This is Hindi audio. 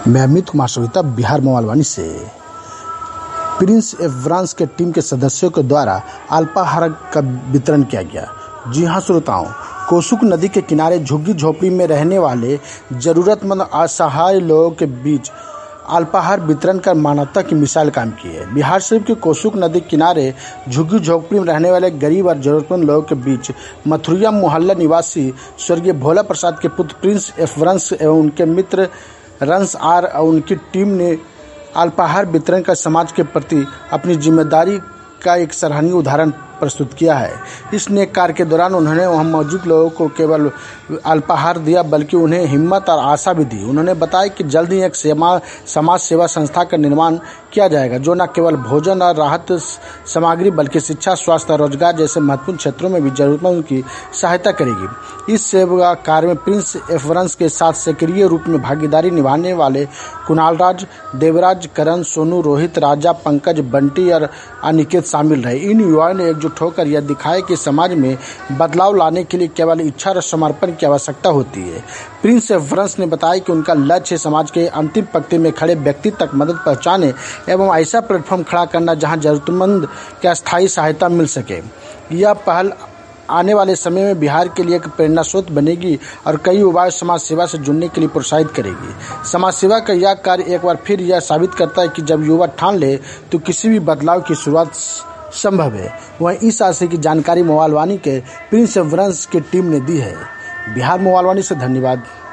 मैं अमित कुमार सविता, बिहार मोबाइल से। प्रिंस एवरांस के टीम के सदस्यों के द्वारा अल्पाहार का वितरण किया गया। जी हां श्रोताओं, कोसुक नदी के किनारे झुग्गी झोपड़ी में रहने वाले जरूरतमंद असहाय लोगों के बीच अल्पाहार वितरण कर मानवता की मिसाल काम की है। बिहार शरीफ के कोसुक नदी किनारे झुग्गी झोपड़ी में रहने वाले गरीब और जरूरतमंद लोगों के बीच मथुरिया मोहल्ला निवासी स्वर्गीय भोला प्रसाद के पुत्र प्रिंस एवरांस एवं उनके मित्र रंस आर और उनकी टीम ने अल्पाहार वितरण का समाज के प्रति अपनी जिम्मेदारी का एक सराहनीय उदाहरण प्रस्तुत किया है। इस नेक कार्य के दौरान उन्होंने वहां मौजूद लोगों को केवल अल्पाहार दिया बल्कि उन्हें हिम्मत और आशा भी दी। उन्होंने बताया कि जल्द ही एक समाज सेवा संस्था का निर्माण किया जाएगा जो न केवल भोजन और राहत सामग्री बल्कि शिक्षा, स्वास्थ्य और रोजगार जैसे महत्वपूर्ण क्षेत्रों में भी जरूरतमंद की सहायता करेगी। इस सेवा कार्य में प्रिंस एवरांस के साथ सक्रिय रूप में भागीदारी निभाने वाले कुणाल राज, देवराज, करण, सोनू, रोहित, राजा, पंकज, बंटी और अनिकेत शामिल रहे। इन युवाओं ने एकजुट होकर यह दिखाया कि समाज में बदलाव लाने के लिए केवल इच्छा और समर्पण की आवश्यकता होती है। प्रिंस एवरांस ने बताया कि उनका लक्ष्य समाज के अंतिम पंक्ति में खड़े व्यक्ति तक मदद पहुंचाने एवं ऐसा प्लेटफॉर्म खड़ा करना जहां जरूरतमंद की अस्थायी सहायता मिल सके। यह पहल आने वाले समय में बिहार के लिए एक प्रेरणा स्रोत बनेगी और कई युवा समाज सेवा से जुड़ने के लिए प्रोत्साहित करेगी। समाज सेवा का यह कार्य एक बार फिर यह साबित करता है कि जब युवा ठान ले तो किसी भी बदलाव की शुरुआत संभव है। वहीं इस आशय की जानकारी मोबाइल के प्रिंस एवरांस की टीम ने दी है। बिहार मोबाइल से धन्यवाद।